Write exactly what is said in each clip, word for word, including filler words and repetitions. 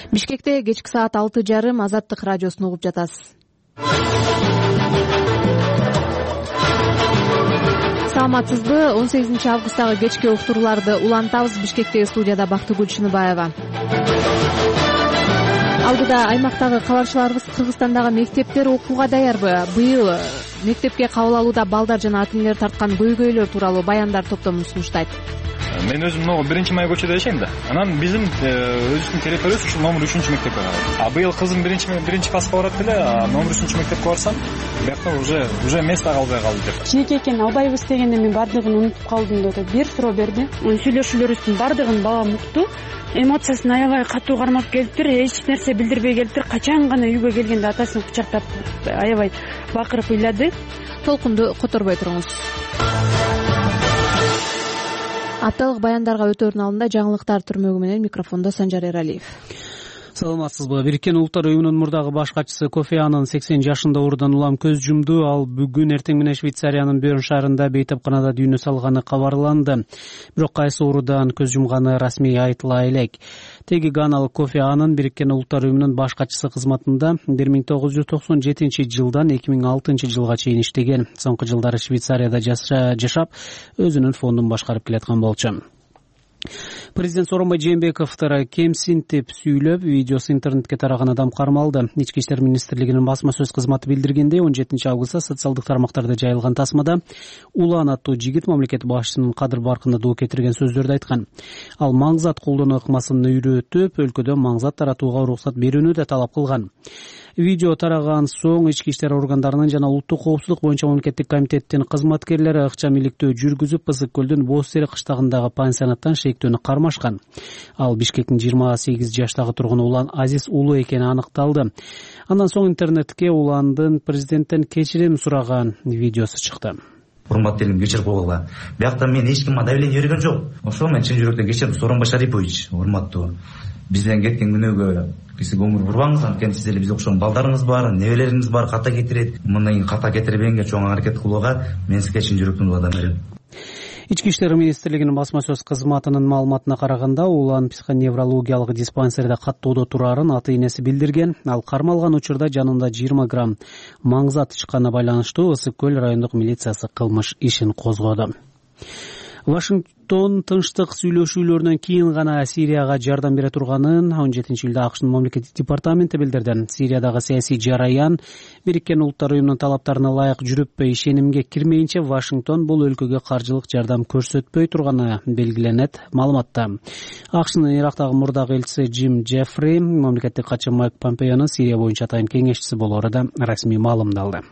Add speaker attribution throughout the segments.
Speaker 1: Бишкекте кечки саат алты жарым Азаттык радиосун угуп жатасыз. Саламатсызбы? он сегизинчи августтагы кечки уктурууларды улантабыз. Бишкектеги студияда Бактыгүл Шыныбаева. Алдыда аймактагы кабарчыларыбыз Кыргызстандагы мектептер окууга даярбы? Быйыл мектепке кабыл алууда балдар жана ата энелер тарткан көйгөйлөр тууралуу баяндар топтомун сунуштайт.
Speaker 2: Мен өзүм могу биринчи май көчөдө жашайм да. Анан биздин өзүбүздүн территориябыз ушул номер үчүнчү мектепке барат. А быйыл кызым биринчи биринчи класска барат эле, а номер үчүнчү мектепке барсам, биякта уже уже место калбай калды деп.
Speaker 3: Кичинекей экен албайбыз дегенде мен бардыгын унутуп калдым деп бир суроо берди. Сүйлөшүүлөрүбүздүн бардыгын балам укту. Эмоциясын аябай катуу кармап келиптир, эч нерсе билдирбей келиптир. Качан гана үйгө келгенде атасын кучактап аябай бакырып ыйлады.
Speaker 1: Толкунду которбой туруңуз. Апталык баяндарга өтөөрүн алдында жаңылыктар түрмөгү менен микрофондо Санжар Эралиев.
Speaker 4: Саламатсызбы? Бириккен Улуттар уюмунун мурдагы баш катчысы Кофи Аннан сексен жашында оорудан улам көз жумду. Ал бүгүн эртең менен Швейцариянын Бёрн шаарында бейтапканада дүйнө салганы кабарланды. Бирок кайсы оорудан көз жумганы расмий айтыла элек. Теги ганалык Кофи Аннан Бириккен Улуттар уюмунун баш катчысы кызматында бир миң тогуз жүз токсон жетинчи жылдан эки миң алтынчы жылга чейин иштеген. Соңку жылдары Швейцарияда жашап, өзүнүн фондун башкарып келаткан болчу. Президент Сооронбай Жээнбековду кемсин деп сүйлөп, видеосу интернетке тараган адам кармалды. Ички иштер министрлигинин басма сөз кызматы билдиргендей, он жетинчи августта социалдык тармактарда жайылган тасмада Улан аттуу жигит мамлекет башчысынын кадыр баркында доо кетирген сөздөрдү айткан. Ал маңзат колдонуу ыкмасын үйрөтүп, өлкөдө маңзат таратууга уруксат берүүнү да талап кылган. Видео тараган соң ички иштер органдарынын жана улуттук коопсуздук боюнча мамлекеттик комитеттин кызматкерлери ыкчам иликтөө жүргүзүп, Ысык көлдүн Боз-Тери кыштагындагы пансионаттан шектүүнү кармашкан. Ал Бишкектин жыйырма сегиз жаштагы тургуну Улан Азиз уулу экени аныкталды. Андан соң интернетке Уландын президенттен кечирим сураган видеосу чыкты.
Speaker 5: Урматтуу элим, кечирип койгула. Биякта мен эч кимге давление берген жок. Ошо мен чын жүрөктөн кечирим. Сооронбай Шарипович, урматтуу. Бизден кеткен күнөөгө сиз көңүл бурбаңыз, анткени сиз эле бизге окшогон балдарыңыз бар, небелериңиз бар, ката кетирет. Мындан кийин ката кетирбегенге чоң аракет кылууга мен сизге чын жүрөктөн убада берем.
Speaker 4: Ички иштер министрлигинин басма сөз кызматынын маалыматына караганда, Улан психоневрологиялык диспансерде каттоодо турарын ата энеси билдирген. Ал кармалган учурда жанында жыйырма грамм маңзат чыкканына байланыштуу Ысык көл райондук милициясы кылмыш ишин козгоду. Вашингтон тынчтык сүйлөшүүлөрүнөн кийин гана Сирияга жардам бере турганын он жетинчи июлда АКШнын мамлекеттик департаменти билдирди. Сириядагы саясий жараян Бириккен Улуттар уюмунун талаптарына ылайык жүрүппө, ишенимге кирмейинче Вашингтон бул өлкөгө каржылык жардам көрсөтпөй турганы белгиленет маалыматта. АКШнын Ирактагы мурдагы элчиси Джим Джеффри мамлекеттик катчы Майк Помпеонун Сирия боюнча атайын кеңешчиси болоору да расмий маалымдалды.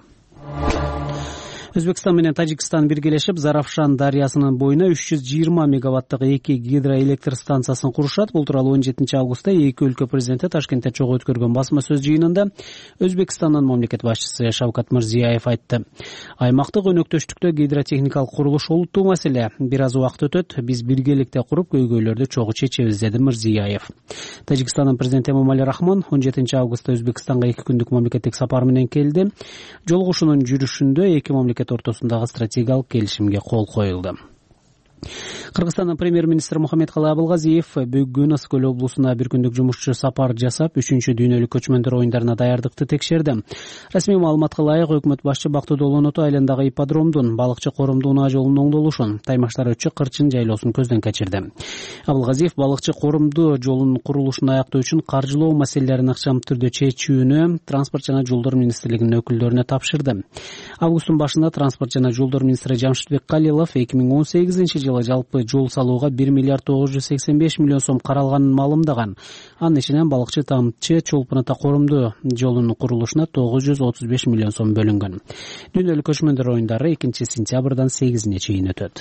Speaker 4: Өзбекстан менен Тажикстан биргелешип, Заравшан дарыясынын боюна үч жүз жыйырма мегаваттык эки гидроэлектр станциясын курушат. Бул тууралуу он жетинчи августта эки өлкө президенти Ташкентте чогуу өткөргөн басма сөз жыйынында Өзбекстандын мамлекет башчысы Шавкат Мирзиёев айтты. Аймактык өнөктөштүктө гидротехникалык курулуш олуттуу маселе. Бир аз убакыт өтөт, биз биргеликте куруп көйгөйлөрдү чогуу чечебиз, деди Мирзиёев. Тажикстандын президенти Эмомали Рахмон он жетинчи августта Өзбекстанга эки күндүк мамлекеттик сапар менен келди. Жолугушуунун жүрүшүндө эки мамлекет ортосундагы стратегиялык келишимге кол коюлду. Кыргызстандын премьер-министри Мухаммедкалый Абылгазиев бүгүн Ысык көл облусуна бир күндүк жумушчу сапар жасап, үчүнчү дүйнөлүк көчмөндөр оюндарына даярдыкты текшерди. Расмий маалыматка ылайык, өкмөт башчы Бактыгүл Олоноту айландагы ипподромдун, балыкчы корумду унаа жолунун оңдолушун, Таймаштар өтчү кырчын жайлоосун көздөн кечирди. Абылгазиев балыкчы корумду жолунун курулушун аяктоо үчүн каржылоо маселелерин ыкчам түрдө чечүүнү Транспорт жана жолдор министрлигинин өкүлдөрүнө тапшырды. Августтун башында Транспорт жана жолдор министри Жамшитбек Калилов эки миң он сегизинчи жылы жалпы жол салууга бир миллиард тогуз жүз сексен беш миллион сом каралганын маалымдаган. Анын ичинен балыкчы тамчы Чолпон ата корумду жолунун курулушуна тогуз жүз отуз беш миллион сом бөлүнгөн. Дүйнөлүк көчмөндөр оюндары экинчи сентябрдан сегизине чейин өтөт.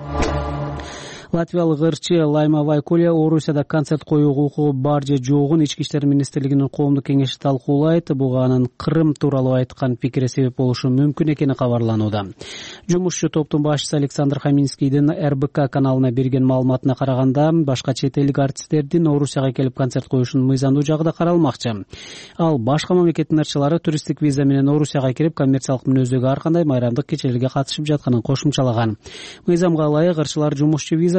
Speaker 4: Латвиялык ырчы Лайма Вайкуле Орусияда концерт коюуга укугу бар же жогун ички иштер министрлигинин коомдук кеңеши талкуулайт. Буга анын Крым тууралуу айткан пикири себеп болушу мүмкүн экени кабарланууда. Жумушчу топтун башчысы Александр Хаминскийдин эр бэ ка каналына берген маалыматына караганда, башка чет элдик артисттердин Орусияга келип концерт коюшунун мыйзамдуу жагы да каралмакчы. Ал башка мамлекеттин ырчылары туристтик виза менен Орусияга кирип, коммерциялык мүнөздөгү ар кандай майрамдык кечелерге катышып жатканын кошумчалаган. Мыйзамга ылайык ырчылар жумушчу виза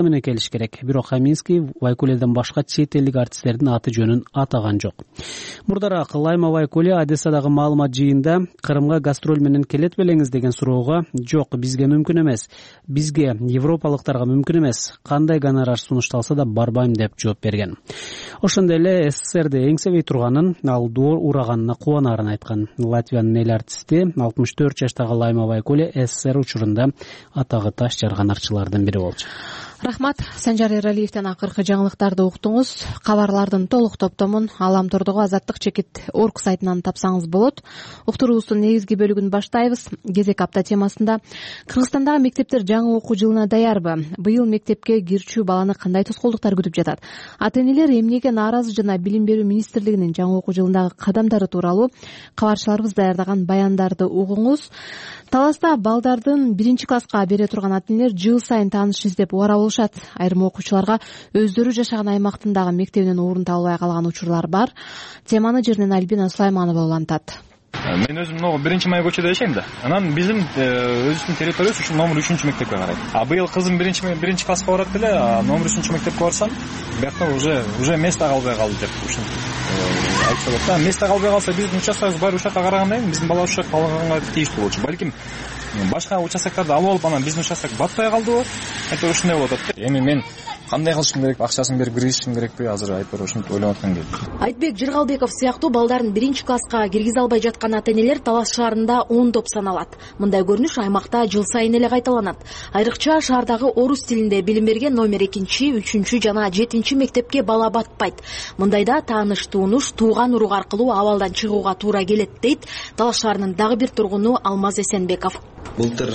Speaker 4: менен келиш керек. Бирок Каминский Вайкуледен башка чет элдик артисттердин аты жөнүн атаган жок. Мурдараак Лайма Вайкуле Одессадагы маалымат жыйында Кырымга гастроль менен келет белеңиз деген суроого жок, бизге мүмкүн эмес, бизге европалыктарга мүмкүн эмес, кандай гонорар сунушталса да барбайм деп жооп берген. Ошондой эле СССРди эңсебей турганын, ал доор ураганына кубанарын айткан. Латвиянын эл артисти алтымыш төрт жаштагы Лайма Вайкуле СССР учурунда атагы таш жарган ырчылардын бири болчу.
Speaker 1: Рахмат. Санжар Эралиевден акыркы жаңылыктарды уктуңуз. Кабарлардын толук топтомун Аламтордогу Азаттык чекит орг сайтынан тапсаңыз болот. Уктуруубуздун негизги бөлүгүн баштайбыз. Кезек апта темасында Кыргызстандагы мектептер жаңы окуу жылына даярбы? Быйыл мектепке кирчүү баланы кандай тоскоолдуктар күтүп жатат? Ата-энелер эмнеге нааразы жана Билим берүү министрлигинин жаңы окуу жылындагы кадамдары тууралуу кабарчыларыбыз даярдаган баяндарды угуңуз. Таласта балдардын биринчи класска бере турган ата-энелер жыл сайын тааныш издеп убара болушат. Айрым окуучуларга өздөрү жашаган аймактындагы мектебинен орун табылбай калган учурлар бар. Теманы жеринен Альбина Сулайманова улантат.
Speaker 2: Мен өзүм могу биринчи май көчөдө жашайм да. Анан биздин өзүбүздүн территориябыз ушу номер үчүнчү мектепке карайт. А быйыл кызым биринчи биринчи класска барат эле, номер үчүнчү мектепке барсам, биякта уже уже место калбай калды деп ушинтип айтса болот да. Место калбай калса биздин участкабыз бар ушакка караганда эми биздин бала ушак калганга тийиштүү болчу. Балким башка участоктарды алып алып анан биздин участок батпай калдыбы? Айтор ушундай болуп атат. Эми мен кандай кылышым керек, акчасын берип киргизишим керекпи? Азыр айтор ушинтип ойлоп аткан келди.
Speaker 6: Айтбек Жыргалбеков сыяктуу балдарын биринчи класска киргизе албай жаткан ата-энелер Талас шаарында ондоп саналат. Мындай көрүнүш аймакта жыл сайын эле кайталанат. Айрыкча шаардагы орус тилинде билим берген номер экинчи, үчүнчү жана жетинчи мектепке бала батпайт. Мындайда тааныш тунуш, тууган урук аркылуу абалдан чыгууга туура келет дейт Талас шаарынын дагы бир тургуну Алмаз Эсенбеков.
Speaker 7: Былтыр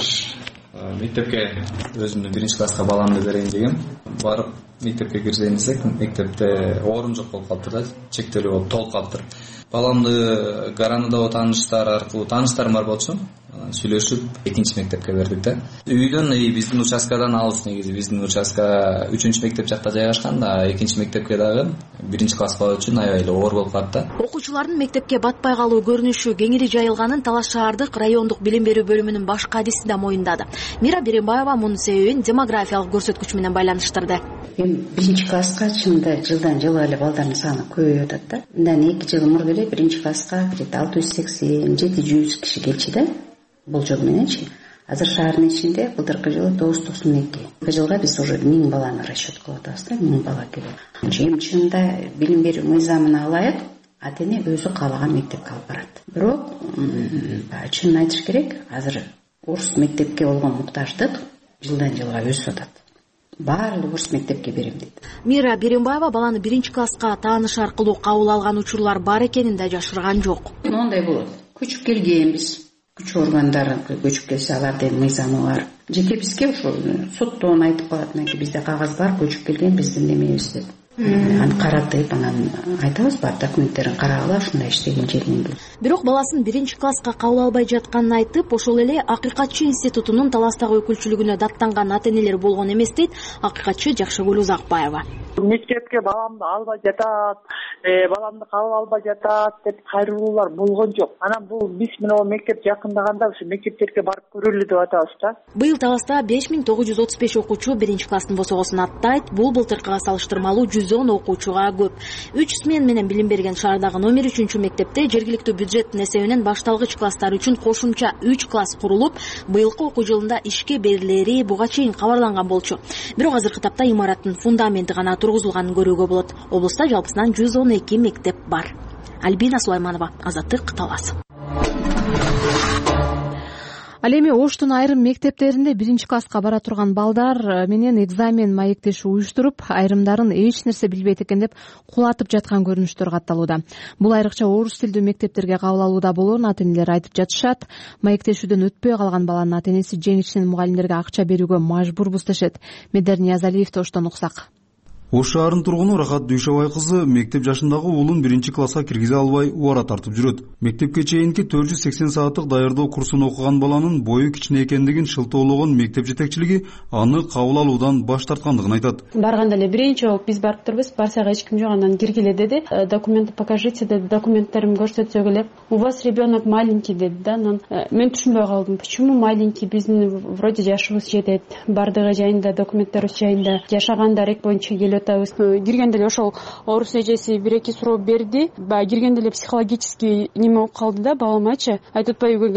Speaker 7: мектепке өзүмдүн биринчи класска баламды берейин дегем. Барып мектепке кирсейин десек, мектепте орун жок болуп калыптыр да, чектелүү болуп толуп калыптыр. Баламды Гаранадагы тааныштар аркылуу, тааныштарым бар болчу, сүйлөшүп экинчи мектепке бердик да. Үйдөн биздин участкадан алыс негизи, биздин участка үчүнчү мектеп жакта жайгашкан да, экинчи мектепке дагы биринчи класс бала үчүн аябай эле оор болуп калат да.
Speaker 6: Окуучулардын мектепке батпай калуу көрүнүшү кеңири жайылганын Талас шаардык райондук билим берүү бөлүмүнүн баш кадиси да моюндады. Мира Берембаева мунун себебин демографиялык көрсөткүч менен байланыштырды.
Speaker 8: Эми биринчи класска чынында жылдан жылга эле балдардын саны көбөйүп атат да. Мындан эки жыл мурда эле биринчи класска алты жүз сексен жети жүз киши келчү да. Болжол мененчи. Азыр шаардын ичинде былтыркы жылы тогуз жүз токсон эки. Бул жылга биз уже миң баланы расчет кылып атабыз да, миң бала келет. Эми чынында билим берүү мыйзамына ылайык ата-эне өзү каалаган мектепке алып барат. Бирок чынын айтыш керек, азыр орус мектепке болгон муктаждык жылдан жылга өсүп атат. Баары орус мектепке берем дейт.
Speaker 6: Мира Берембаева баланы биринчи класска тааныш аркылуу кабыл алган учурлар бар экенин да жашырган жок.
Speaker 8: Моундай болот. Көчүп келгенбиз. Күч органдары көчүп келсе алардын мыйзамы бар. Жеке бизге ошо соттон айтып калат, мынакей бизде кагаз бар, көчүп келген биздин немебиз деп. Аны каратып, анан айтабыз, бар документтерин карагыла, ушундай иштеген жеринен келет.
Speaker 6: Бирок баласын биринчи класска кабыл албай жатканын айтып, ошол эле Акыйкатчы институтунун Таластагы өкүлчүлүгүнө даттанган ата-энелер болгон эмес дейт Акыйкатчы Жакшыгүл Узакбаева.
Speaker 9: Мектепке баламды албай жатат, баламды кабыл албай жатат деп кайрылуулар болгон жок. Анан бул биз менен мектеп жакындаганда ушу мектептерге барып көрөлү деп атабыз да.
Speaker 6: Быйыл Таласта беш миң тогуз жүз отуз беш окуучу биринчи класстын босогосун аттайт. Бул былтыркыга салыштырмалуу жүз он окуучуга көп. үч смен менен билим берген шаардагы номер үчүнчү мектепте жергиликтүү бюджеттин эсебинен башталгыч класстар үчүн кошумча үч класс курулуп, быйылкы окуу жылында ишке берилери буга чейин кабарланган болчу. Бирок азыркы тапта имараттын фундаменти гана тургузулганын көрүүгө болот. Облуста жалпысынан жүз он эки мектеп бар. Альбина Сулайманова, Азаттык, Талас.
Speaker 1: Ал эми Оштун айрым мектептеринде биринчи класска бара турган балдар менен экзамен маектеши уюштуруп, айрымдарын эч нерсе билбейт экен деп кулатып жаткан көрүнүштөр катталууда. Бул айрыкча орус тилдүү мектептерге кабыл алууда болоорун ата-энелер айтып жатышат. Маектешүүдөн өтпөй калган баланын ата-энеси жеңишинен мугалимдерге акча берүүгө мажбурбуз дешет. Медер Ниязалиевди Оштон уксак.
Speaker 10: Ош шаарынын тургуну Рахат Дүйшөбай кызы мектеп жашындагы уулун биринчи класска киргизе албай убара тартып жүрөт. Мектепке чейинки төрт жүз сексен сааттык даярдоо курсун окуган баланын бою кичине экендигин шылтоологон мектеп жетекчилиги аны кабыл алуудан баш тарткандыгын айтат.
Speaker 3: Барганда эле биринчи болуп биз барып турбуз. Барсак эч ким жок, анан киргиле деди. Документы покажите деди. Документтеримди көрсөтсөк эле у вас ребенок маленький деди да. Анан мен түшүнбөй калдым. Почему маленький? Биздин вроде жашыбыз жетет. Бардыгы жайында, документтерибиз жайында, жашаган дарек боюнча келип атабыз. Киргенде эле ошол орус эжеси бир эки суроо берди. Баягы киргенде эле психологический неме болуп калды да баламачы. Айтып атпайбы үйгө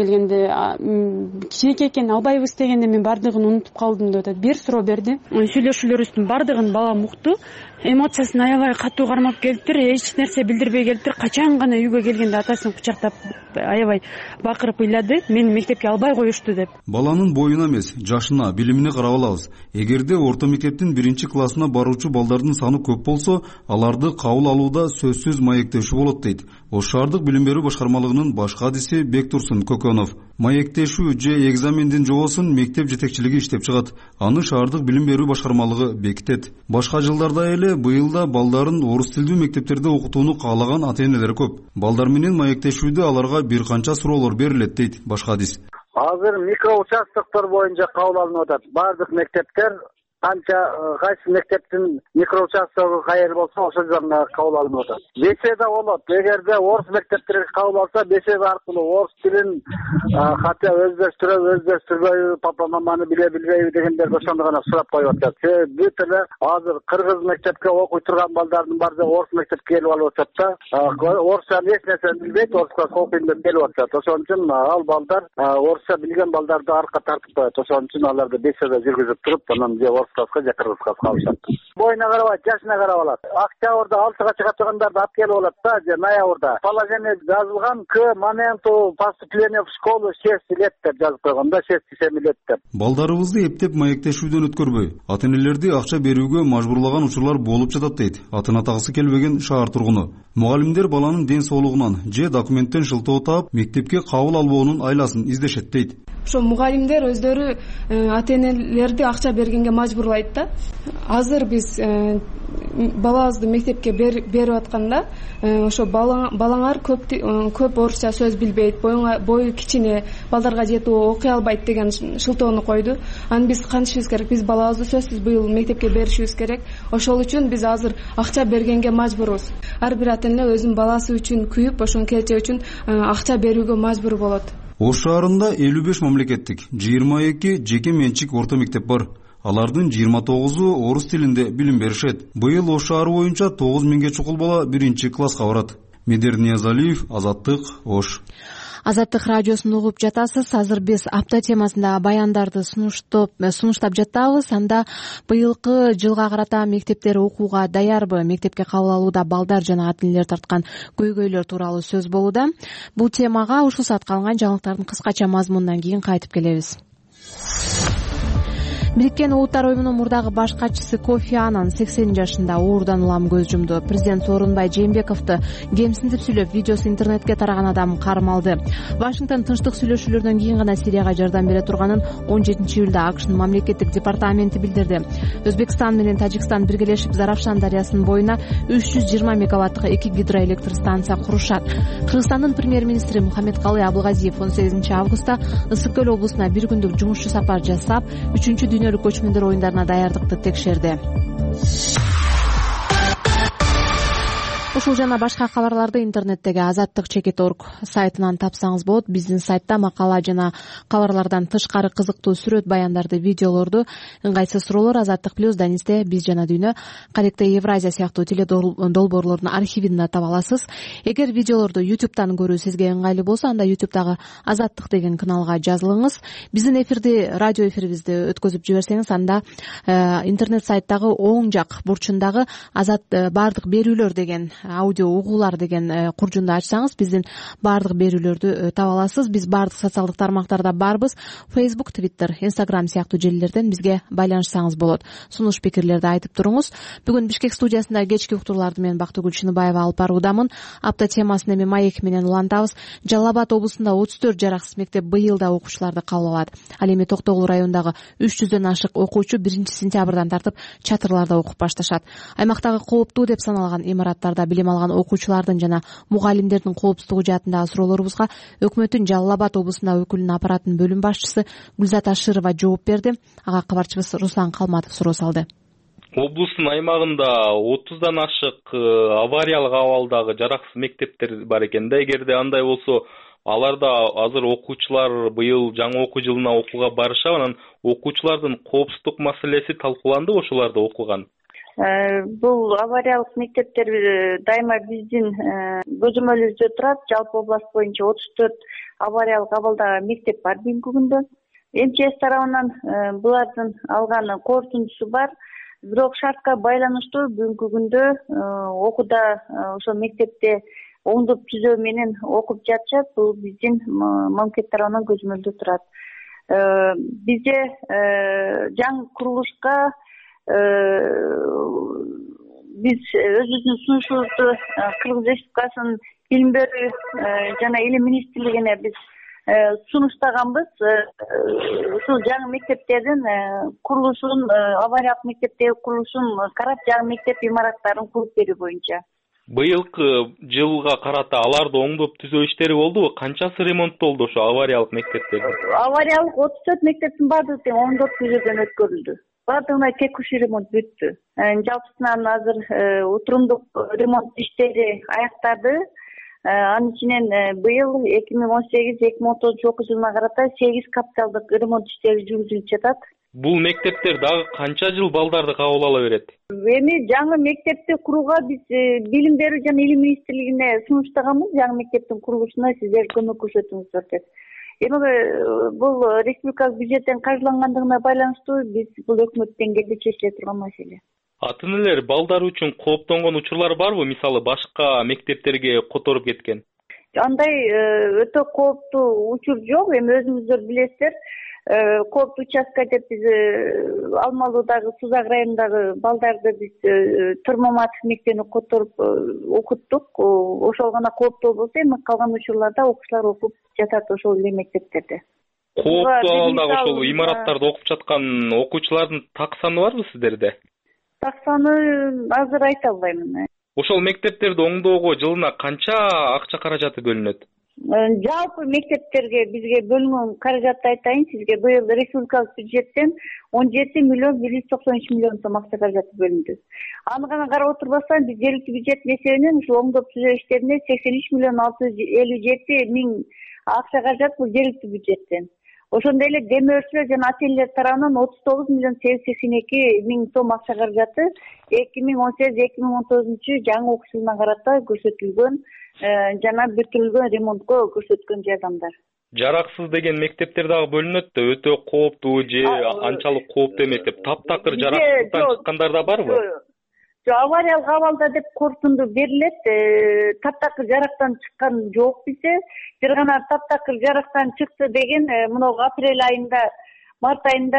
Speaker 3: келгенде кичинекей экен албайбыз дегенде мен бардыгын унутуп калдым деп атат. Бир суроо берди. Сүйлөшүүлөрүбүздүн бардыгын балам укту. Эмоциясын аябай катуу кармап келиптир, эч нерсе билдирбей келиптир. Качан гана үйгө келгенде атасын кучактап аябай бакырып ыйлады. Мени мектепке албай коюшту деп.
Speaker 10: Баланын боюна эмес, жашына, билимине карап алабыз. Эгерде орто мектептин биринчи классына баруучу балдардын саны көп болсо, аларды кабыл алууда сөзсүз маектешүү болот дейт Ош шаардык билим берүү башкармалыгынын баш кадиси Бектурсун Көкөнов. Маектешүү же экзамендин жобосун мектеп жетекчилиги иштеп чыгат. Аны шаардык билим берүү башкармалыгы бекитет. Башка жылдарда эле быйыл да балдарын орус тилдүү мектептерде окутууну каалаган ата-энелер көп. Балдар менен маектешүүдө аларга бир канча суроолор берилет дейт баш кадис.
Speaker 11: Азыр микроучастоктор боюнча кабыл алынып атат. Бардык мектептер канча кайсы мектептин микроучастогу кайер болсо ошол жерде кабыл алынып атат. Беседа болот. Эгерде орус мектептерге кабыл алса, беседа аркылуу орус тилин катя өздөштүрөбү, өздөштүрбөйбү, папа маманы биле билбейби дегендерди ошондо гана сурап коюп атат. Бүт эле азыр кыргыз мектепке окуй турган балдардын баардыгы орус мектепке келип алып атат да. Орусчаны эч нерсени билбейт, орусча окуйм деп келип атат. Ошон үчүн ал балдар орусча билген балдарды аркка тартып коет. Ошон үчүн аларды беседа жүргүзүп туруп, анан же класска же кыргыз класска алышат. Боюна карабайт, жашына карап алат. Октябрда алтыга чыгат тургандарды алып келип алат да, же ноябрда. Положение жазылган к моменту поступления в школу шесть лет деп жазып койгон да, шесть семь лет деп.
Speaker 10: Балдарыбызды эптеп маектешүүдөн өткөрбөй, ата-энелерди акча берүүгө мажбурлаган учурлар болуп жатат дейт атын атагысы келбеген шаар тургуну. Мугалимдер баланын ден соолугунан же документтен шылтоо таап, мектепке кабыл албоонун айласын издешет дейт.
Speaker 12: Ошо мугалимдер өздөрү ата-энелерди акча бергенге мажбурлайт да. Азыр биз балабызды мектепке берип атканда ошо балаңар көп көп орусча сөз билбейт, бою кичине, балдарга жетип окуй албайт деген шылтоону койду. Аны биз кантишибиз керек? Биз балабызды сөзсүз быйыл мектепке беришибиз керек. Ошол үчүн биз азыр акча бергенге мажбурбуз. Ар бир ата-эне өзүнүн баласы үчүн күйүп, ошонун келечеги үчүн акча берүүгө мажбур болот.
Speaker 10: Ош шаарында элүү беш мамлекеттик, жыйырма эки жеке менчик орто мектеп бар. Алардын жыйырма тогузу орус тилинде билим беришет. Быйыл Ош шаары боюнча тогуз миңге чукул бала биринчи класска барат. Медер Ниязалиев, Азаттык, Ош.
Speaker 1: Азаттык радиосун угуп жатасыз. Азыр биз апта темасында баяндарды сунуштап сунуштап жатабыз. Анда быйылкы жылга карата мектептер окууга даярбы, мектепке кабыл алууда балдар жана ата-энелер тарткан көйгөйлөр тууралуу сөз болууда. Бул темага ушул саатка алынган жаңылыктардын кыскача мазмунунан кийин кайтып келебиз. Бириккен Улуттар уюмунун мурдагы баш катчысы Кофи Аннан сексен жашында оорудан улам көз жумду. Президент Сооронбай Жээнбековду кемсинтип сүйлөп, видеосу интернетке тараган адам кармалды. Вашингтон тынчтык сүйлөшүүлөрдөн кийин гана Сирияга жардам бере турганын он жетинчи июлда АКШнын мамлекеттик департаменти билдирди. Өзбекстан менен Тажикстан биргелешип Заравшан дарыясынын боюна үч жүз жыйырма мегаваттык эки гидроэлектр станция курушат. Кыргызстандын премьер-министри Мухаммедкалый Абылгазиев он сегизинчи августта Ысык көл облусуна бир күндүк жумушчу сапар жасап, үчүнчү дүйнөлүк көчмөндөр оюндарына даярдыкты текшерди. Ушул жана башка кабарларды интернеттеги азаттык чекит точка орг сайтынан тапсаңыз болот. Биздин сайтта макала жана кабарлардан тышкары кызыктуу сүрөт баяндарды, видеолорду, ыңгайсыз суроолор, азаттык плюс, Данисте, биз жана дүйнө, Каректе Евразия сыяктуу теле долбоорлордун архивин да таба аласыз. Эгер видеолорду ютубтан көрүү сизге ыңгайлуу болсо, анда ютубтагы азаттык деген каналга жазылыңыз. Биздин эфирди, радио эфирибизди өткөзүп жиберсеңиз, анда интернет сайттагы оң жак бурчундагы азат бардык берүүлөр деген аудио угуулар деген куржунду ачсаңыз биздин баардык берүүлөрдү таба аласыз. Биз баардык социалдык тармактарда барбыз. Facebook, Twitter, Instagram сыяктуу желилерден бизге байланышсаңыз болот. Сунуш пикирлерди айтып туруңуз. Бүгүн Бишкек студиясында кечки уктурларды мен Бактыгүл Чыныбаева алып баруудамын. Апта темасын эми маек менен улантабыз. Жалал Абад облусунда отуз төрт жараксыз мектеп быйыл да окуучуларды кабыл алат. Ал эми Токтогул районундагы үч жүздөн ашык окуучу биринчи сентябрдан тартып чатырларда окуп башташат. Аймактагы кооптуу деп саналган имараттарда билим алган окуучулардын жана мугалимдердин коопсуздугу жаатындагы суроолорубузга өкмөттүн Жалал Абад облусуна өкүлүнүн аппаратынын бөлүм башчысы Гүлзат Ашырова жооп берди. Ага кабарчыбыз Руслан Калматов суроо салды.
Speaker 13: Облустун аймагында отуздан ашык авариялык абалдагы жараксыз мектептер бар экен да. Эгерде андай болсо, аларда азыр окуучулар быйыл жаңы окуу жылына окууга барышат, анан окуучулардын коопсуздук маселеси талкууландыбы ошоларда окуган?
Speaker 14: Бул авариялык мектептер дайыма биздин көзөмөлүбүздө турат. Жалпы область боюнча отуз төрт авариялык абалдагы мектеп бар бүгүнкү күндө. МЧС тарабынан булардын алган корутундусу бар. Бирок шартка байланыштуу бүгүнкү күндө окууда ошо мектепте оңдоп түзөө менен окуп жатышат. Бул биздин мамлекет тарабынан көзөмөлдө турат. Бизде жаңы курулушка биз өзүбүздүн сунушубузду Кыргыз Республикасынын билим берүү жана илим министрлигине биз сунуштаганбыз. Ушул жаңы мектептердин курулушун, авариялык мектептеги курулушун карап, жаңы мектеп имараттарын куруп берүү боюнча.
Speaker 13: Быйылкы жылга карата аларды оңдоп түзөө иштери болдубу? Канчасы ремонттолду ошо авариялык мектептерди?
Speaker 14: Авариялык отуз төрт мектептин баардыгы тең оңдоп түзөөдөн өткөрүлдү. Баардыгына текущий ремонт бүттү. Жалпысынан азыр утурумдук ремонт иштери аяктады. Анын ичинен быйыл эки миң он сегиз эки миң он тогузунчу окуу жылына карата сегиз капиталдык ремонт иштери жүргүзүлүп жатат.
Speaker 13: Бул мектептер дагы канча жыл балдарды кабыл ала берет?
Speaker 14: Эми жаңы мектепти курууга биз билим берүү жана илим министрлигине сунуштаганбыз. Жаңы мектептин курулушуна сиздер көмөк көрсөтүңүздөр деп. Эми бул республикалык бюджеттен каржылангандыгына байланыштуу биз бул өкмөт деңгээлде чечиле турган маселе.
Speaker 13: Ата энелер балдары үчүн кооптонгон учурлар барбы? Мисалы башка мектептерге которуп кеткен.
Speaker 14: Андай өтө кооптуу учур жок. Эми өзүңүздөр билесиздер, кооптуу участка деп биз Алмалуудагы, Сузак районундагы балдарды биз Турмаматов мектебине которуп окуттук. Ошол гана кооптуу болсо, эми калган учурларда окуучулар окуп жатат ошол эле мектептерде.
Speaker 13: Кооптуу абалдагы ошол имараттарда окуп жаткан окуучулардын так саны барбы сиздерде?
Speaker 14: Так саны азыр айта албаймын.
Speaker 13: Ошол мектептерди оңдоого жылына канча акча каражаты бөлүнөт?
Speaker 14: Жалпы мектептерге бизге бөлүнгөн каражатты айтайын сизге. Быйыл республикалык бюджеттен он жети миллион бир жүз токсон үч миллион сом акча каражаты бөлүндү. Аны гана карап отурбастан биз жергиликтүү бюджеттин эсебинен ушу оңдоп түзөө иштерине сексен үч миллион алты жүз элүү жети миң акча каражат бул жергиликтүү бюджеттен. Ошондой эле деме өрчүлөр жана ата энелер тарабынан отуз тогуз миллион сегиз жүз сексен эки миң сом акча каражаты эки миң он сегиз эки миң он тогузунчу жаңы окуу жылына карата көрсөтүлгөн жана бүтүрүлгөн ремонтко көрсөткөн жардамдар.
Speaker 13: Жараксыз деген мектептер дагы бөлүнөт да, өтө кооптуу же анчалык кооптуу эмес деп таптакыр жараксыздан чыккандар да барбы?
Speaker 14: Жок, авариялык абалда деп корутунду берилет. Таптакыр жарактан чыккан жок бизде. Бир гана таптакыр жарактан чыкты деген мына апрель айында, март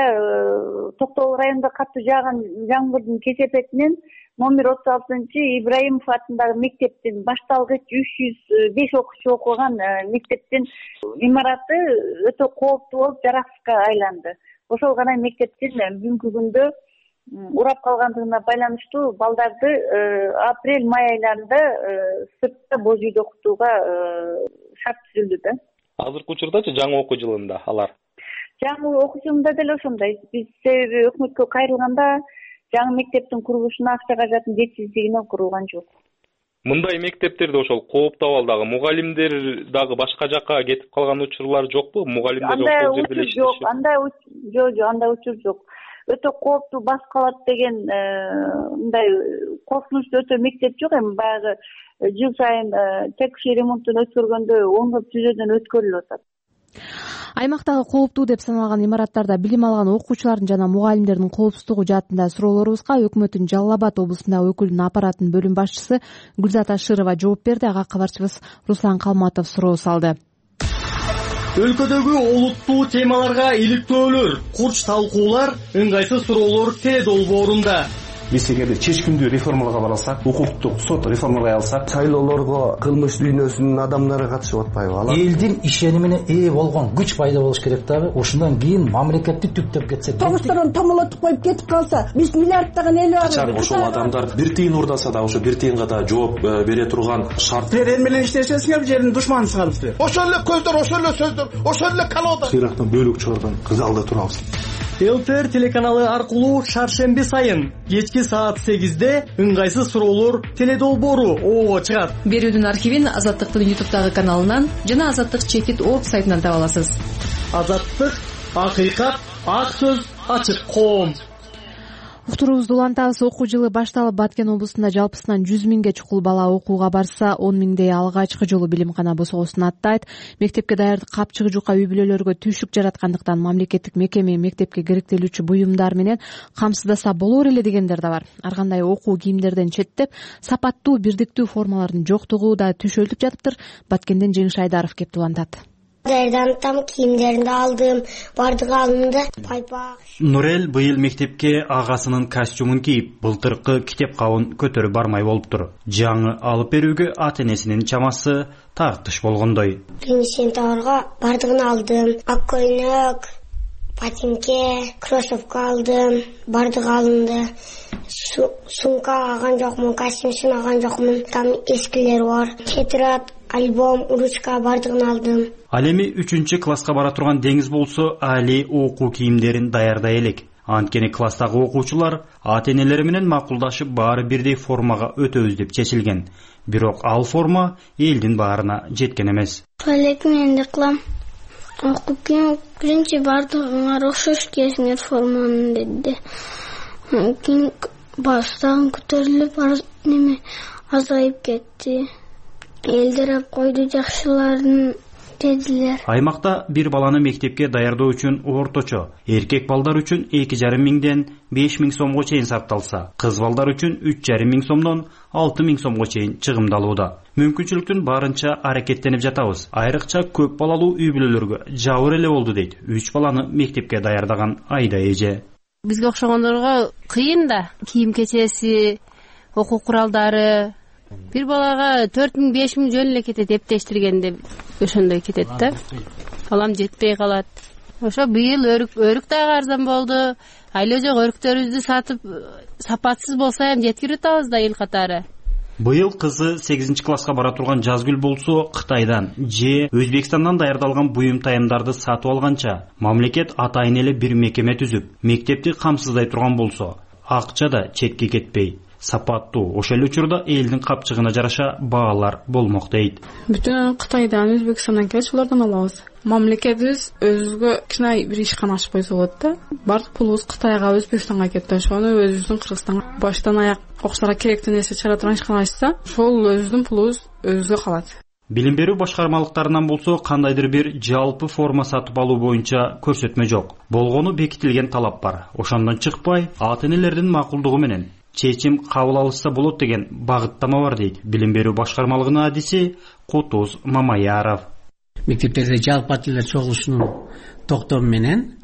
Speaker 14: айында Токтогул районунда катуу жааган жаңбырдын кесепетинен номер отуз алтынчы Ибраимов атындагы мектептин башталгыч үч жүз беш окуучу окуган мектептин имараты өтө кооптуу болуп жараксызга айланды. Ошол гана мектептин бүгүнкү күндө урап калгандыгына байланыштуу балдарды апрель-май айларында сыртта боз үйдө окутууга шарт түзүлдү да.
Speaker 13: Азыркы учурдачы жаңы окуу жылында алар?
Speaker 14: Жаңы окуу жылында деле ошондой. Биз себеби өкмөткө кайрылганда жаңы мектептин курулушуна акча каражаттын жетишсиздигинен курулган жок.
Speaker 13: Мындай мектептерде ошол кооптуу абалдагы мугалимдер дагы башка жакка кетип калган учурлар жокпу? Мугалимдер ошол жерде эле иштешет?
Speaker 14: Андай жок, жок, андай учур жок. Өтө кооптуу басып калат деген мындай коркунучтуу өтө мектеп жок. Эми баягы жыл сайын текущий ремонттун өткөргөндө оңдоп түзөөдөн өткөрүлүп атат.
Speaker 1: Аймактагы кооптуу деп саналган имараттарда билим алган окуучулардын жана мугалимдердин коопсуздугу жаатында суроолорубузга өкмөттүн Жалал Абад облусундагы өкүлүнүн аппаратынын бөлүм башчысы Гүлзат Ашырова жооп берди. Ага кабарчыбыз Руслан Калматов суроо салды.
Speaker 15: Өлкөдөгү олуттуу темаларга иликтөөлөр, курч талкуулар, ыңгайсыз суроолор теледолбоорунда.
Speaker 16: Биз эгерде чечкиндүү реформаларга бара алсак, укуктук сот реформалай алсак, шайлоолорго кылмыш дүйнөсүнүн адамдары катышып атпайбы? Алар
Speaker 17: элдин ишенимине ээ болгон күч пайда болуш керек дагы. Ошондон кийин мамлекетти түптөп кетсе,
Speaker 18: тогузторон томолотуп коюп кетип калса, биз миллиардтаган эл бар.
Speaker 16: Качан ошол адамдар бир тыйын урдаса да, ошо бир тыйынга да жооп бере турган шарт.
Speaker 15: Силер эл менен иштешесиңер, жердин душманысыңар силер.
Speaker 19: Ошол эле көздөр, ошол эле сөздөр, ошол эле колода.
Speaker 16: Ирактан бөлүк чыгарган кызалда турабыз.
Speaker 15: ЛТР телеканалы аркылуу шаршемби сайын кечки саат сегизде ыңгайсыз суроолор теледолбоору оо чыгат.
Speaker 20: Берүүдүн архивин Азаттыктын ютубтагы каналынан жана Азаттык чекит орг сайтынан таба аласыз.
Speaker 15: Азаттык, акыйкат, ак сөз, ачык коом.
Speaker 1: Уктуруубузду улантабыз. Окуу жылы башталып, Баткен облусунда жалпысынан жүз миңге чукул бала окууга барса, он миңдей алгачкы жолу билимкана босогосун аттайт. Мектепке даярдык капчыгы жука үй бүлөлөргө түйшүк жараткандыктан мамлекеттик мекеме мектепке керектелүүчү буюмдар менен камсыздаса болор эле дегендер да бар. Ар кандай окуу кийимдерден четтеп, сапаттуу, бирдиктүү формалардын жоктугу да түшөлтүп жатыптыр. Баткенден Жеңиш Айдаров кеп улантат.
Speaker 21: Дайрдантам, кийимдеринди алдым, бардыгы алынды, пайпак.
Speaker 22: Нурел быйыл мектепке агасынын костюмун кийип, былтыркы китеп кабын көтөрүп бармай болуптур. Жаңы алып берүүгө ата-энесинин чамасы тартыш болгондой.
Speaker 21: Биринчи сентябрга бардыгын алдым, ак көйнөк, ботинке, кроссовка алдым, бардыгы алынды. Сумка алган жокмун, костюм алган жокмун, там эскилер бар. Тетрадь, альбом, ручка бардыгын алдым.
Speaker 22: Ал эми үчүнчү класска бара турган Деңиз болсо али окуу кийимдерин даярдай элек. Анткени класстагы окуучулар ата-энелери менен макулдашып баары бирдей формага өтөбүз деп чечилген. Бирок ал форма элдин баарына жеткен эмес.
Speaker 21: Туалет менен да кылам. Окуу кийим биринчи бардыгыңар окшош кийесиңер форманы деди. Кийин баштан көтөрүлүп, неме азайып кетти. Элдер койду жакшыларын дедилер.
Speaker 22: Аймакта бир баланы мектепке даярдоо үчүн орточо эркек балдар үчүн эки жарым миңден беш миң сомго чейин сарпталса, кыз балдар үчүн үч жарым миң сомдон алты миң сомго чейин чыгымдалууда. Мүмкүнчүлүктүн барынча аракеттенип жатабыз. Айрыкча көп балалуу үй бүлөлөргө жабыр эле болду дейт үч баланы мектепке даярдаган Айда эже.
Speaker 23: Бизге окшогондорго кыйын да. Кийим кечеси, окуу куралдары. Бир балага төрт миң беш миң жөн эле кетет, эптештиргенде ошондой кетет да. Алам жетпей калат. Ошо быйыл өрүк өрүк дагы арзан болду. Айла жок өрүктөрүбүздү сатып сапатсыз болсо ham жеткирип атабыз да эл катары.
Speaker 22: Быйыл кызы сегизинчи класска бара турган Жазгүл болсо Кытайдан же Өзбекстандан даярдалган буюм тайымдарды сатып алганча, мамлекет ата-энеле бир мекеме түзүп, мектепти камсыздай турган болсо, акча да четке кетпей, сапаттуу, ошол учурда элдин капчыгына жараша баалар болмок дейт.
Speaker 3: Бүтүн Кытайдан, Өзбекстандан келчилерден алабыз. Мамлекетибиз өзүгө кичине бир ишкана ачып койсо болот да. Бардык пулубуз Кытайга, Өзбекстанга кетти. Ошону өзүбүздүн Кыргызстанга баштан аяк окуучуларга керектүү нерсе чыгара турган ишкана ачса, ошол өзүбүздүн пулубуз өзүгө калат.
Speaker 22: Билим берүү башкармалыктарынан болсо кандайдыр бир жалпы форма сатып алуу боюнча көрсөтмө жок. Болгону бекитилген талап бар. Ошондон чыкпай, ата-энелердин макулдугу менен чечим кабыл алышса болот деген багыттама бар дейт билим берүү башкармалыгынын адиси Кутуз Мамаяров.
Speaker 24: Мектептерде жалпы ата-энелер чогулушунун токтому менен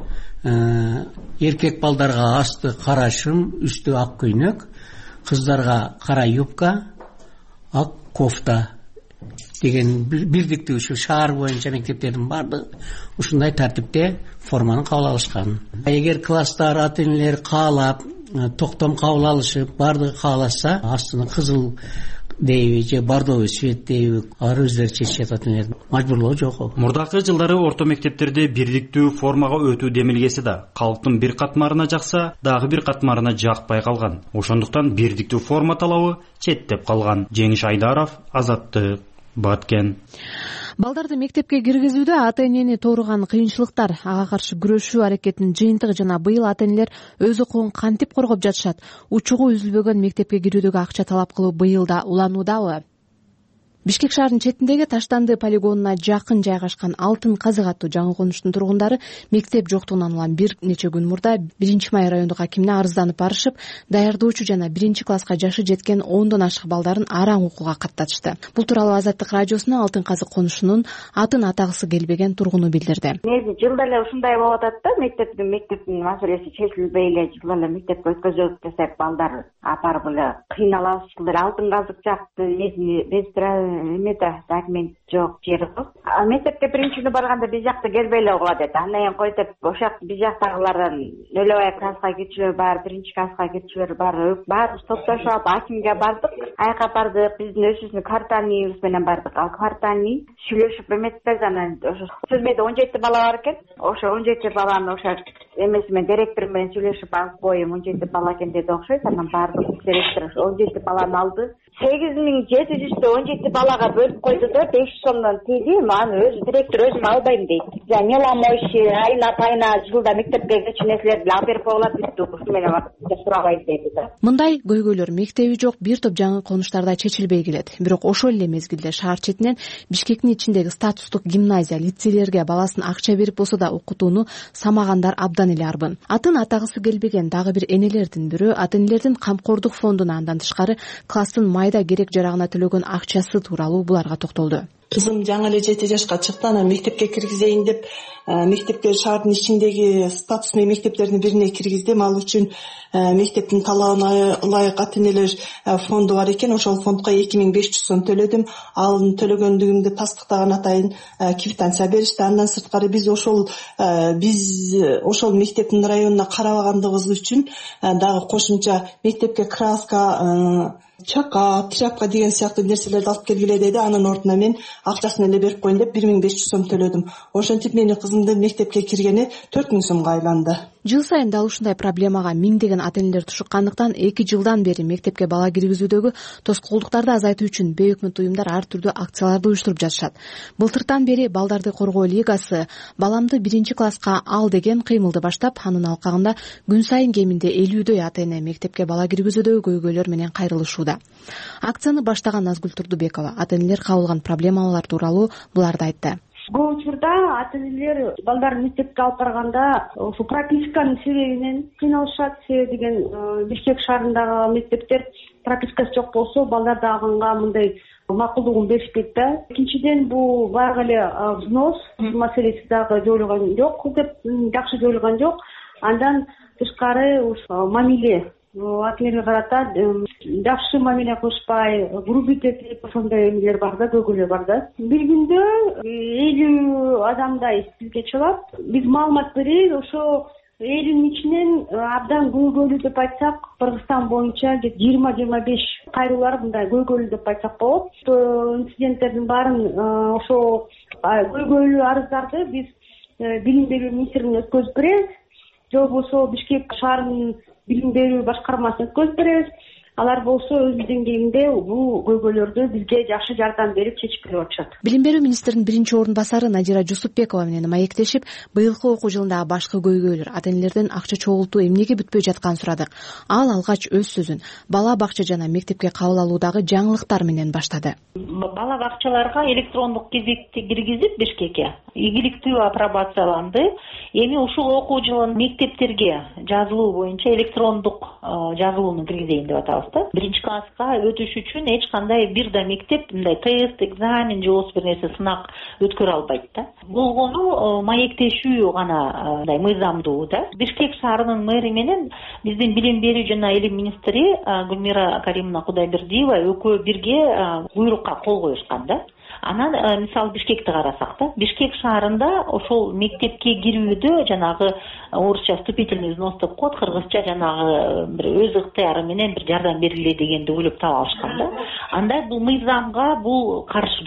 Speaker 24: эркек балдарга асты кара шым, үстү ак көйнөк, кыздарга кара юбка, ак кофта деген бирдиктүү ушу шаар боюнча мектептердин баардыгы ушундай тартипте форманы кабыл алышкан. Эгер класстар ата-энелер каалап токтом кабыл алышып, баардыгы кааласа, астыны кызыл дейби же бордовый цвет дейби, ар өздөрү чечишет ата-энелер. Мажбурлоо жок.
Speaker 22: Мурдакы жылдары орто мектептерде бирдиктүү формага өтүү демилгеси да калктын бир катмарына жакса, дагы бир катмарына жакпай калган. Ошондуктан бирдиктүү форма талабы четтеп калган. Жеңиш Айдаров, Азаттык, Баткен.
Speaker 1: Балдарды мектепке киргизүүдө ата-энени тооруган кыйынчылыктар, ага каршы күрөшүү аракетинин жыйынтыгы жана быйыл ата-энелер өз окугун кантип коргоп жатышат, учугу үзүлбөгөн мектепке кирүүдөгү акча талап кылуу быйыл да улануудабы? Бишкек шаарынын четиндеги Таштанды полигонуна жакын жайгашкан Алтын Казык аттуу жаңы конуштун тургундары мектеп жоктугунан улам бир нече күн мурда биринчи май райондук акимине арызданып барышып, даярдоочу жана биринчи класска жашы жеткен ондон ашык балдарын араң окууга каттатышты. Бул тууралуу Азаттык радиосуна Алтын Казык конушунун атын атагысы келбеген тургуну билдирди.
Speaker 2: Негизи жылда эле ушундай болуп атат да, мектептин мектептин маселеси чечилбей эле жылда эле мектепке өткөзөбүз десек балдар апарып эле кыйналабыз. Алтын Казык жакты без эмеде документ жок жери кыз. Мектепке биринчи күнү барганда биз жакта келбей эле окула деди. Андан кийин кой деп ошак биз жактагылардан нөлөбай класска кирчүлөр бар, биринчи класска кирчүлөр бар, баарыбыз топтошуп акимге бардык. Аяка бардык, биздин өзүбүздүн квартальныйыбыз менен бардык. Ал квартальный сүйлөшүп эметпез, анан ошо сөзмөйдө он жети бала бар экен. Ошо он жети баланы ошо эмеси менен директор менен сүйлөшүп алып коюм, он жети бала экен деди окшойт. Анан бардык директор он жети баланы алды. сегиз миң жети жүздө он жети балага бөлүп койду да беш жүз сомдон тийди. Аны өзү директор өзүм албайм дейт. За меломойши айына пайына жылда мектепке кечи нерселерди алып берип койгула бүттү. Ушу менен сурабайт деди да.
Speaker 1: Мындай көйгөйлөр мектеби жок бир топ жаңы конуштарда чечилбей келет. Бирок ошол эле мезгилде шаар четинен Бишкектин ичиндеги статустук гимназия, лицейлерге баласын акча берип болсо да окутууну самагандар абдан эле арбын. Атын атагысы келбеген дагы бир энелердин бирөө ата энелердин камкордук фондуна андан тышкары класстын майда керек жарагына төлөгөн акчасы тууралуу буларга токтолду.
Speaker 4: Кызым жаңы эле жети жашка чыкты, анан мектепке киргизейин деп мектепке шаардын ичиндеги статусный мектептердин бирине киргиздим. Ал үчүн мектептин талабына ылайык ата энелер фонду бар экен. Ошол фондко эки миң беш жүз сом төлөдүм. Ал төлөгөндүгүмдү тастыктаган атайын квитанция беришти. Андан сырткары биз ошол биз ошол мектептин районуна карабагандыгыбыз үчүн дагы кошумча мектепке краска, чака, тряпка деген сыяктуу нерселерди алып келгиле деди. Анын ордуна мен акчасын эле берип коеюн деп бир миң беш жүз сом төлөдүм. Ошентип менин кызымдын мектепке киргени төрт миң сомго айланды.
Speaker 1: Жыл сайын дал ушундай проблемага миңдеген ата энелер тушуккандыктан эки жылдан бери мектепке бала киргизүүдөгү тоскоолдуктарды азайтуу үчүн бейөкмөт уюмдар ар түрдүү акцияларды уюштуруп жатышат. Былтыртан бери Балдарды коргоо лигасы баламды биринчи класска ал деген кыймылды баштап, анын алкагында күн сайын кеминде элүүдөй ата эне мектепке бала киргизүүдөгү көйгөйлөр менен кайрылышууда. Акцияны баштаган Назгүл Турдубекова ата энелер кабылган проблемалар тууралуу буларды айтты.
Speaker 5: Көп учурда ата энелер балдарын мектепке алып барганда ошо прописканын себебинен кыйналышат. Себеби деген Бишкек шаарындагы мектептер пропискасы жок болсо балдарды алганга мындай макулдугун беришпейт да. Экинчиден бул баары эле взнос маселеси дагы жоюлган жок деп жакшы жоюлган жок. Андан тышкары мамиле ата энеге карата жакшы мамиле кылышпай, грубитетип ошондой эмелер бар да, көйгөйлөр бар да. Бир күндө элүү адамдай бизге чыгат. Биз маалымат берейик, ошо элүүнүн ичинен абдан көйгөйлүү деп айтсак, Кыргызстан боюнча жыйырма жыйырма беш кайрылар мындай көйгөйлүү деп айтсак болот. Инциденттердин баарын ошо көйгөйлүү арыздарды биз билим берүү министрлигине өткөзүп беребиз. Же болбосо Бишкек шаарынын билим берүү башкармасына өткөзүп беребиз. Алар болсо өз деңгээлинде бул көйгөйлөрдү бизге жакшы жардам берип чечип берип атышат.
Speaker 1: Билим берүү министринин биринчи орун басары Надира Жусупбекова менен маектешип, быйылкы окуу жылындагы башкы көйгөйлөр ата энелерден акча чогултуу эмнеге бүтпөй жатканын сурадык. Ал алгач өз сөзүн бала бакча жана мектепке кабыл алуудагы жаңылыктар менен баштады.
Speaker 7: Бала бакчаларга электрондук кезекти киргизип Бишкекке ийгиликтүү апробацияланды. Эми ушул окуу жылын мектептерге жазылуу боюнча электрондук жазылууну киргизейин деп атабыз. Биринчи класска өтүш үчүн эч кандай бир да мектеп мындай тест, экзамен же болбосо бир нерсе сынак өткөрө албайт да. Болгону маектешүү гана мындай мыйзамдуу да. Бишкек шаарынын мэри менен биздин билим берүү жана илим министри Гүлмира Каримовна Кудайбердиева экөө бирге буйрукка кол коюшкан да. Анан мисалы Бишкекти карасак да, Бишкек шаарында ошол мектепке кирүүдө жанагы орусча вступительный взнос деп коет, кыргызча жанагы бир өз ыктыяры менен бир жардам бериле дегенди ойлоп таап алышкан да. Анда бул мыйзамга бул каршы келет.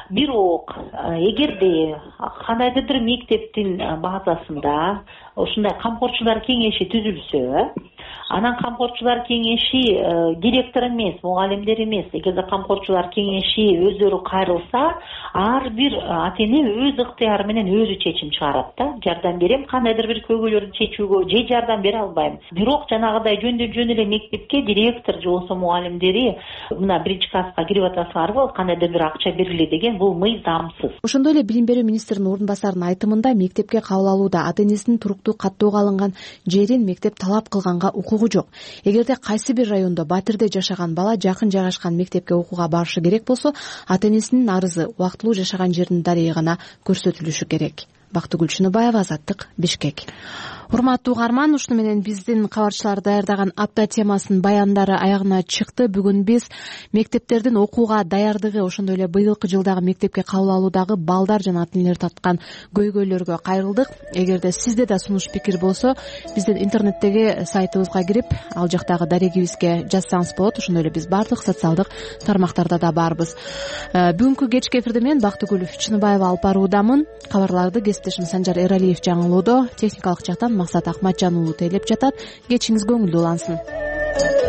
Speaker 7: бирок эгерде кандайдыр бир мектептин базасында ушундай камкорчулар кеңеши түзүлсө, анан камкорчулар кеңеши директор эмес, мугалимдер эмес, эгерде камкорчулар кеңеши өздөрү кайрылса, ар бир ата эне өз ыктыяры менен өзү чечим чыгарат да. Жардам берем кандайдыр бир көйгөйлөрдү чечүүгө же жардам бере албайм. Бирок жанагыдай жөндөн жөн эле мектепке директор же болбосо мугалимдери мына биринчи класска кирип атасыңарбы, кандайдыр бир акча бергиле деген бул мыйзамсыз.
Speaker 1: Ошондой эле билим берүү министринин орун басарынын айтымында мектепке кабыл алууда ата энесинин туруктуу каттоого алынган жерин мектеп талап кылганга укугу жок. Эгерде кайсы бир райондо Батирде жашаган бала жакын жайгашкан мектепке окууга барышы керек болсо, ата энесинин арызы убактылуу жашаган жердин дареги гана көрсөтүлүшү керек. Бактыгүл Чыныбаева, Азаттык, Бишкек. Урматтуу угарман, ушуну менен биздин кабарчылар даярдаган апта темасынын баяндары аягына чыкты. Бүгүн биз мектептердин окууга даярдыгы, ошондой эле быйылкы жылдагы мектепке кабыл алуудагы балдар жана ата энелер таткан көйгөйлөргө кайрылдык. Эгерде сизде да сунуш пикир болсо, биздин интернеттеги сайтыбызга кирип, ал жактагы дарегибизге жазсаңыз болот. Ошондой эле биз бардык социалдык тармактарда да барбыз. Бүгүнкү кечки эфирде мен Бактыгүл Чыныбаева алып баруудамын. Кабарларды кесиптешим Санжар Эралиев жаңылоодо, техникалык жактан Максат Акматжан уулу тейлеп жатат. Кечиңиз көңүлдүү улансын.